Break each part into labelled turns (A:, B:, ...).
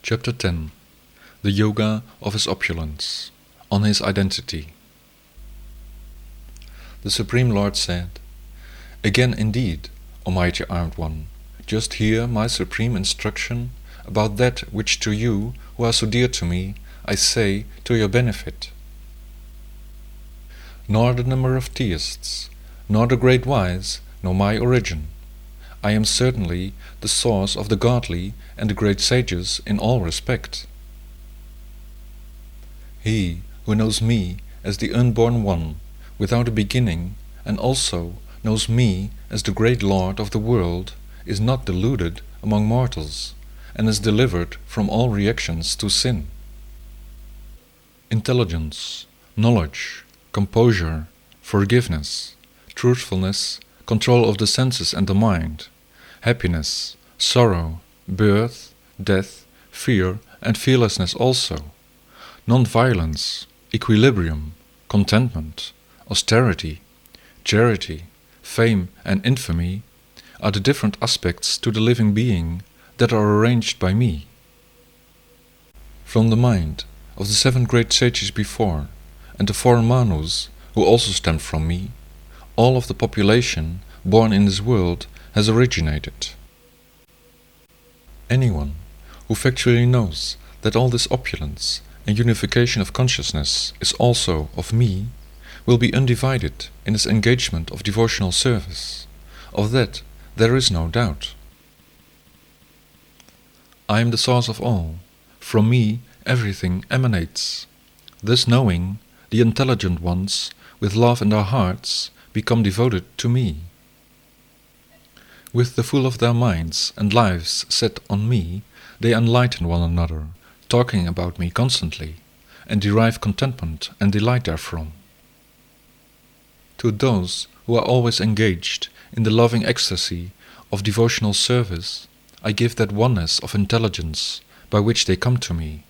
A: Chapter 10. The Yoga of His Opulence, on His Identity. The Supreme Lord said, "Again indeed, O mighty armed one, just hear my supreme instruction about that which to you, who are so dear to me, I say to your benefit. Nor the number of theists, nor the great wise, nor my origin. I am certainly the source of the godly and the great sages in all respect. He who knows me as the unborn one, without a beginning, and also knows me as the great Lord of the world, is not deluded among mortals, and is delivered from all reactions to sin. Intelligence, knowledge, composure, forgiveness, truthfulness, control of the senses and the mind, happiness, sorrow, birth, death, fear, and fearlessness also, non-violence, equilibrium, contentment, austerity, charity, fame and infamy are the different aspects to the living being that are arranged by me. From the mind of the 7 great sages before, and the 4 Manus, who also stem from me, all of the population born in this world has originated. Anyone who factually knows that all this opulence and unification of consciousness is also of me will be undivided in his engagement of devotional service. Of that there is no doubt. I am the source of all. From me everything emanates. This knowing, the intelligent ones, with love in their hearts, become devoted to me. With the full of their minds and lives set on me, they enlighten one another, talking about me constantly, and derive contentment and delight therefrom. To those who are always engaged in the loving ecstasy of devotional service, I give that oneness of intelligence by which they come to me.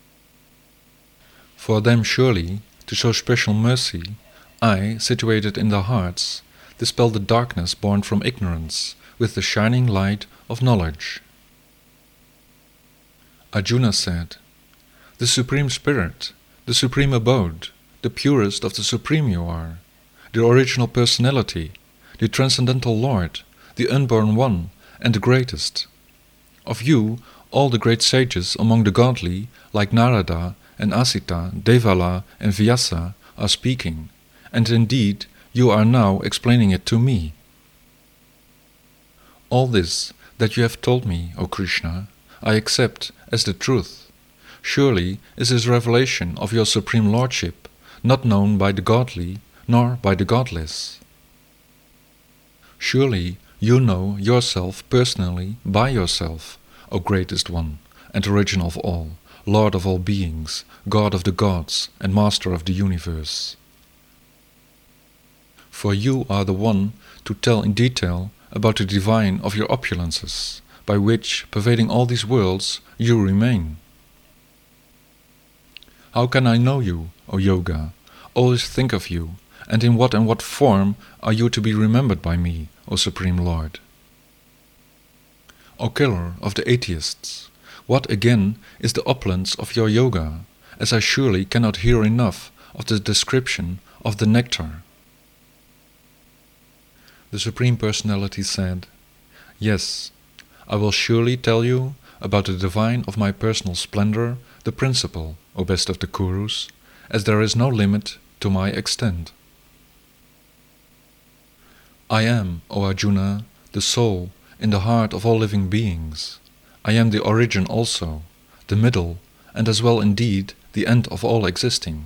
A: For them surely, to show special mercy, I, situated in their hearts, dispel the darkness born from ignorance with the shining light of knowledge." Arjuna said, "The Supreme Spirit, the Supreme Abode, the purest of the Supreme you are, the original personality, the transcendental Lord, the unborn one, and the greatest. Of you, all the great sages among the godly, like Narada and Asita, Devala and Vyasa, are speaking, and indeed you are now explaining it to me. All this that you have told me, O Krishna, I accept as the truth. Surely is this revelation of your Supreme Lordship not known by the godly nor by the godless. Surely you know yourself personally by yourself, O greatest one, and origin of all, Lord of all beings, God of the gods, and Master of the universe. For you are the one to tell in detail about the divine of your opulences, by which, pervading all these worlds, you remain. How can I know you, O Yoga, always think of you, and in what form are you to be remembered by me, O Supreme Lord? O killer of the atheists, what again is the opulence of your yoga, as I surely cannot hear enough of the description of the nectar?" The Supreme Personality said, "Yes, I will surely tell you about the divine of my personal splendor, the principle, O best of the Kurus, as there is no limit to my extent. I am, O Arjuna, the soul in the heart of all living beings. I am the origin also, the middle, and as well indeed the end of all existing.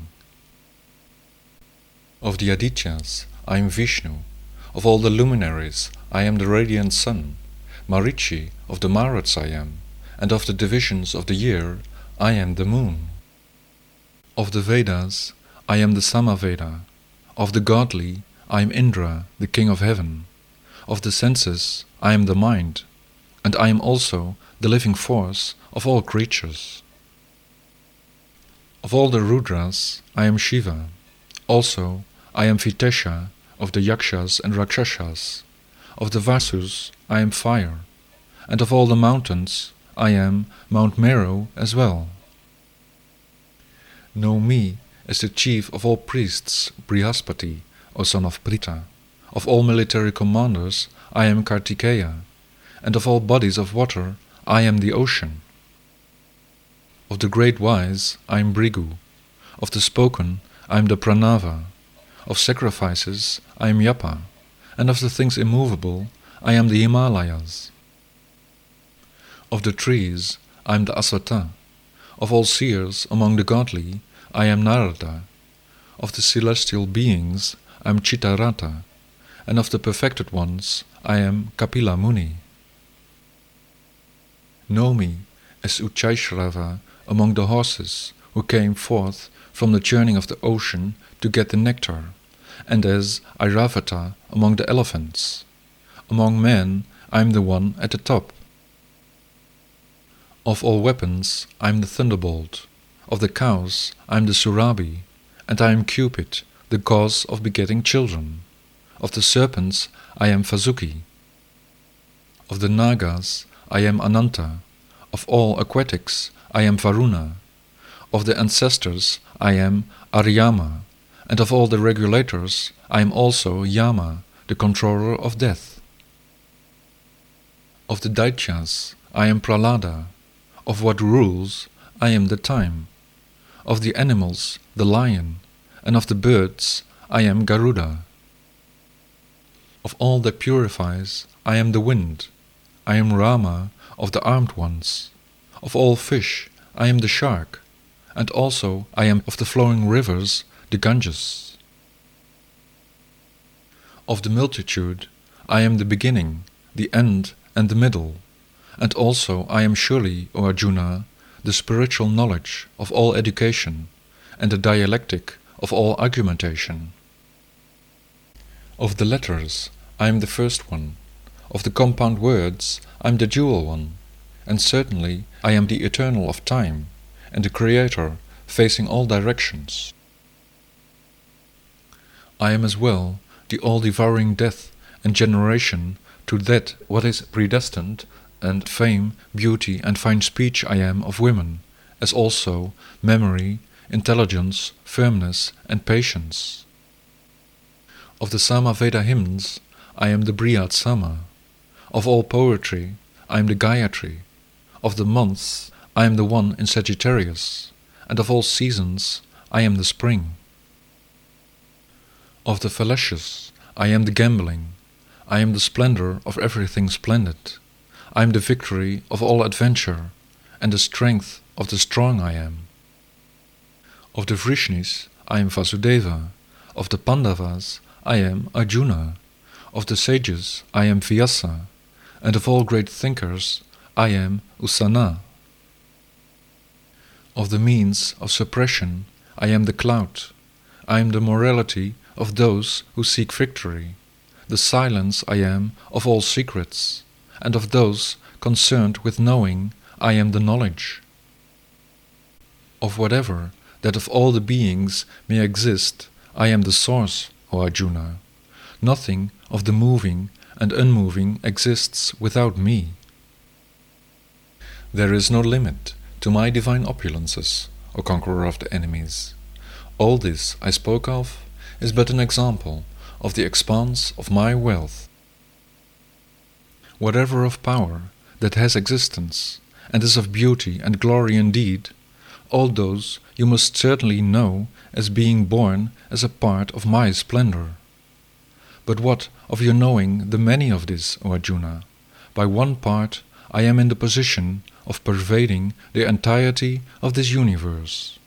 A: Of the Adityas, I am Vishnu. Of all the luminaries, I am the radiant sun. Marichi of the Maruts I am, and of the divisions of the year, I am the moon. Of the Vedas, I am the Samaveda. Of the godly, I am Indra, the king of heaven. Of the senses, I am the mind, and I am also the living force of all creatures. Of all the Rudras, I am Shiva. Also, I am Vitesha of the Yakshas and Rakshasas. Of the Vasus, I am fire, and of all the mountains, I am Mount Meru as well. Know me as the chief of all priests, Brihaspati, O son of Pritha. Of all military commanders, I am Kartikeya, and of all bodies of water, I am the ocean. Of the great wise, I am Bhrigu. Of the spoken, I am the Pranava. Of sacrifices, I am Yapa, and of the things immovable, I am the Himalayas. Of the trees, I am the Aswatha. Of all seers among the godly, I am Narada. Of the celestial beings, I am Chittarata, and of the perfected ones, I am Kapila Muni. Know me as Uchaishrava among the horses who came forth from the churning of the ocean to get the nectar, and as Airavata among the elephants. Among men, I am the one at the top. Of all weapons, I am the thunderbolt. Of the cows, I am the Surabhi, and I am Cupid, the cause of begetting children. Of the serpents, I am Vasuki. Of the Nagas, I am Ananta. Of all aquatics, I am Varuna. Of the ancestors, I am Aryama, and of all the regulators, I am also Yama, the controller of death. Of the Daityas, I am Prahlada. Of what rules, I am the time. Of the animals, the lion, and of the birds, I am Garuda. Of all that purifies, I am the wind. I am Rama of the armed ones. Of all fish, I am the shark, and also I am of the flowing rivers, the Ganges. Of the multitude, I am the beginning, the end, and the middle, and also I am surely, O Arjuna, the spiritual knowledge of all education, and the dialectic of all argumentation. Of the letters, I am the first one. Of the compound words, I am the dual one, and certainly I am the eternal of time, and the creator facing all directions. I am as well the all-devouring death and generation to that what is predestined, and fame, beauty, and fine speech I am of women, as also memory, intelligence, firmness, and patience. Of the Samaveda hymns, I am the Brihad Sama. Of all poetry, I am the Gayatri. Of the months, I am the one in Sagittarius, and of all seasons, I am the spring. Of the fallacious, I am the gambling. I am the splendor of everything splendid. I am the victory of all adventure, and the strength of the strong I am. Of the Vrishnis, I am Vasudeva. Of the Pandavas, I am Arjuna. Of the sages, I am Vyasa. And of all great thinkers, I am Usana. Of the means of suppression, I am the cloud. I am the morality of those who seek victory. The silence I am of all secrets, and of those concerned with knowing, I am the knowledge. Of whatever that of all the beings may exist, I am the source, O Arjuna. Nothing of the moving and unmoving exists without me. There is no limit to my divine opulences, O conqueror of the enemies. All this I spoke of is but an example of the expanse of my wealth. Whatever of power that has existence, and is of beauty and glory indeed, all those you must certainly know as being born as a part of my splendor. But what of your knowing the many of this, O Arjuna? By one part I am in the position of pervading the entirety of this universe.